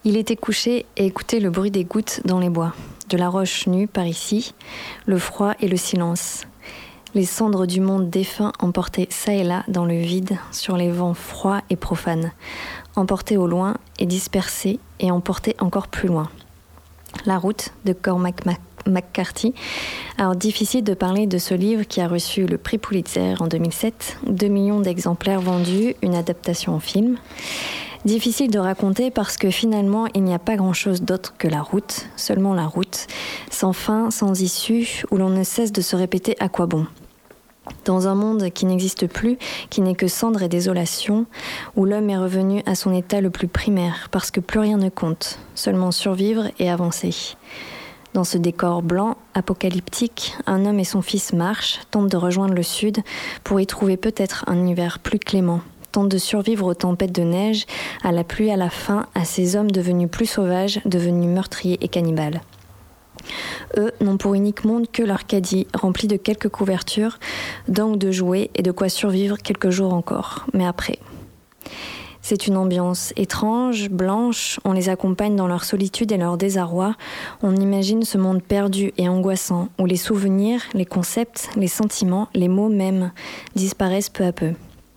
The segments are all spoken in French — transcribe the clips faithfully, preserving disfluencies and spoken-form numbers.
Il était couché et écoutait le bruit des gouttes dans les bois, de la roche nue par ici, le froid et le silence. Les cendres du monde défunt emportées çà et là dans le vide, sur les vents froids et profanes, emportées au loin et dispersées et emportées encore plus loin. La route de Cormac McCarthy. Alors difficile de parler de ce livre qui a reçu le prix Pulitzer en deux mille sept, deux millions d'exemplaires vendus, une adaptation en film. Difficile de raconter parce que finalement il n'y a pas grand-chose d'autre que la route, seulement la route, sans fin, sans issue, où l'on ne cesse de se répéter à quoi bon. Dans un monde qui n'existe plus, qui n'est que cendre et désolation, où l'homme est revenu à son état le plus primaire, parce que plus rien ne compte, seulement survivre et avancer. Dans ce décor blanc, apocalyptique, un homme et son fils marchent, tentent de rejoindre le sud pour y trouver peut-être un hiver plus clément, tentent de survivre aux tempêtes de neige, à la pluie, à la faim, à ces hommes devenus plus sauvages, devenus meurtriers et cannibales. Eux n'ont pour unique monde que leur caddie, rempli de quelques couvertures, d'un ou deux jouets et de quoi survivre quelques jours encore. Mais après... C'est une ambiance étrange, blanche, on les accompagne dans leur solitude et leur désarroi, on imagine ce monde perdu et angoissant, où les souvenirs, les concepts, les sentiments, les mots même, disparaissent peu à peu.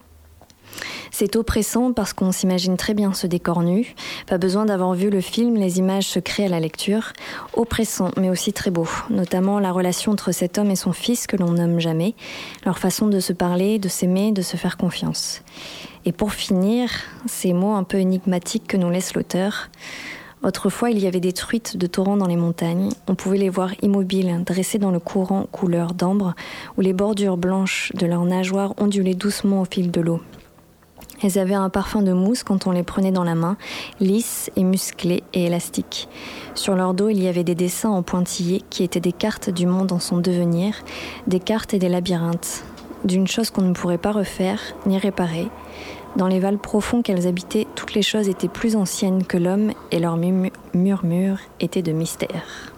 C'est oppressant parce qu'on s'imagine très bien ce décor nu, pas besoin d'avoir vu le film, les images se créent à la lecture. Oppressant mais aussi très beau, notamment la relation entre cet homme et son fils que l'on nomme jamais, leur façon de se parler, de s'aimer, de se faire confiance. Et pour finir, ces mots un peu énigmatiques que nous laisse l'auteur. Autrefois, il y avait des truites de torrents dans les montagnes. On pouvait les voir immobiles, dressées dans le courant couleur d'ambre, où les bordures blanches de leurs nageoires ondulaient doucement au fil de l'eau. Elles avaient un parfum de mousse quand on les prenait dans la main, lisses et musclées et élastiques. Sur leur dos, il y avait des dessins en pointillés qui étaient des cartes du monde en son devenir, des cartes et des labyrinthes, d'une chose qu'on ne pourrait pas refaire ni réparer. Dans les vals profonds qu'elles habitaient, toutes les choses étaient plus anciennes que l'homme et leurs murmures murmure étaient de mystère.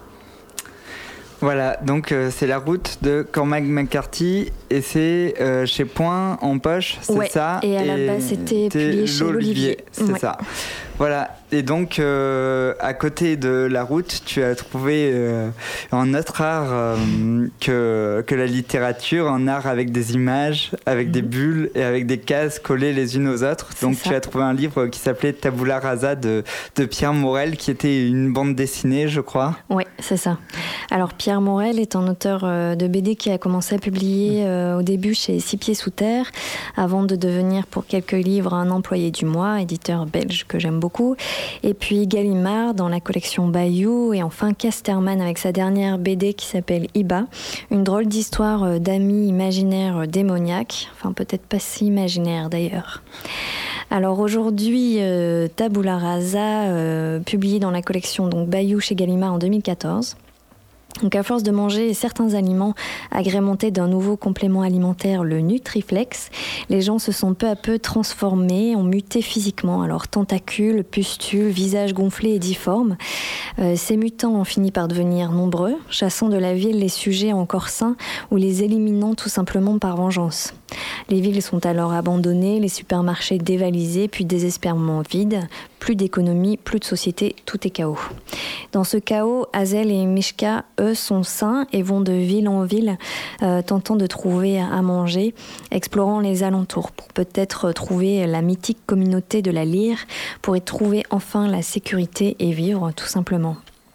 Voilà, donc euh, c'est La route de Cormac McCarthy et c'est euh, chez Point en poche, c'est ouais, ça. Et à la base, c'était publié chez l'Olivier. C'est ouais. ça. Voilà, et donc euh, à côté de La route, tu as trouvé euh, un autre art euh, que, que la littérature, un art avec des images, avec mmh. des bulles et avec des cases collées les unes aux autres. Donc tu as trouvé un livre qui s'appelait Tabula Rasa de, de Pierre Morel, qui était une bande dessinée, je crois. Oui, c'est ça. Alors Pierre Morel est un auteur de B D qui a commencé à publier euh, au début chez Six Pieds Sous Terre, avant de devenir pour quelques livres un employé du mois, éditeur belge que j'aime beaucoup. Et puis Gallimard dans la collection Bayou, et enfin Casterman avec sa dernière B D qui s'appelle Iba, une drôle d'histoire d'amis imaginaires démoniaques, enfin peut-être pas si imaginaires d'ailleurs. Alors aujourd'hui, euh, Tabula Rasa, euh, publié dans la collection donc Bayou chez Gallimard en deux mille quatorze. Donc à force de manger certains aliments agrémentés d'un nouveau complément alimentaire, le Nutriflex, les gens se sont peu à peu transformés, ont muté physiquement. Alors tentacules, pustules, visages gonflés et difformes. Euh, ces mutants ont fini par devenir nombreux, chassant de la ville les sujets encore sains ou les éliminant tout simplement par vengeance. Les villes sont alors abandonnées, les supermarchés dévalisés, puis désespérément vides. Plus d'économie, plus de société, tout est chaos. Dans ce chaos, Hazel et Mishka, eux, sont sains et vont de ville en ville, euh, tentant de trouver à manger, explorant les alentours pour peut-être trouver la mythique communauté de la lyre, pour y trouver enfin la sécurité et vivre tout simplement.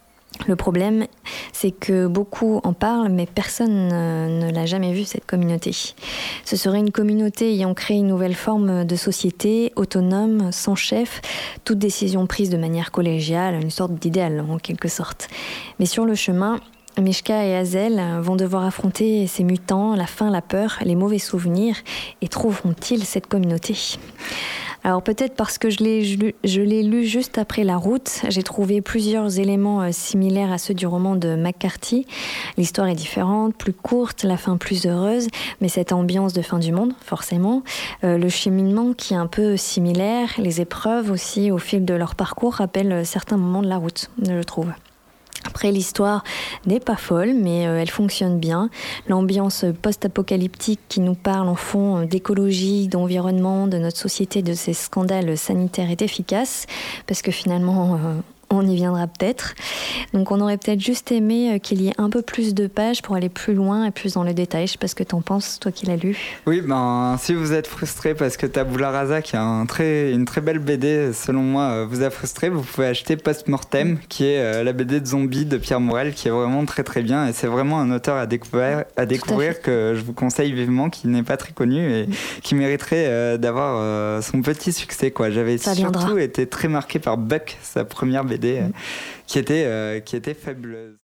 Le problème, c'est que beaucoup en parlent, mais personne ne l'a jamais vue, cette communauté. Ce serait une communauté ayant créé une nouvelle forme de société, autonome, sans chef, toute décision prise de manière collégiale, une sorte d'idéal en quelque sorte. Mais sur le chemin, Mishka et Hazel vont devoir affronter ces mutants, la faim, la peur, les mauvais souvenirs, et trouveront-ils cette communauté ? Alors peut-être parce que je l'ai, je l'ai lu juste après La route, j'ai trouvé plusieurs éléments similaires à ceux du roman de McCarthy. L'histoire est différente, plus courte, la fin plus heureuse, mais cette ambiance de fin du monde, forcément. Euh, le cheminement qui est un peu similaire, les épreuves aussi au fil de leur parcours rappellent certains moments de La route, je trouve. Après, l'histoire n'est pas folle, mais euh, elle fonctionne bien. L'ambiance post-apocalyptique qui nous parle en fond euh, d'écologie, d'environnement, de notre société, de ces scandales sanitaires est efficace, parce que finalement... Euh, on y viendra peut-être. Donc on aurait peut-être juste aimé qu'il y ait un peu plus de pages pour aller plus loin et plus dans le détail. Je sais pas ce que t'en penses, toi qui l'as lu. Oui, ben si vous êtes frustré parce que Tabula Rasa, qui est un très, une très belle B D, selon moi, vous a frustré, vous pouvez acheter Post-Mortem, qui est euh, la B D de zombie de Pierre Morel, qui est vraiment très très bien. Et c'est vraiment un auteur à découvrir, à découvrir à que je vous conseille vivement, qui n'est pas très connu et qui mériterait euh, d'avoir euh, son petit succès, quoi. J'avais Ça surtout viendra. été très marqué par Buck, sa première B D. Mmh. Qui était, euh, qui était fabuleuse.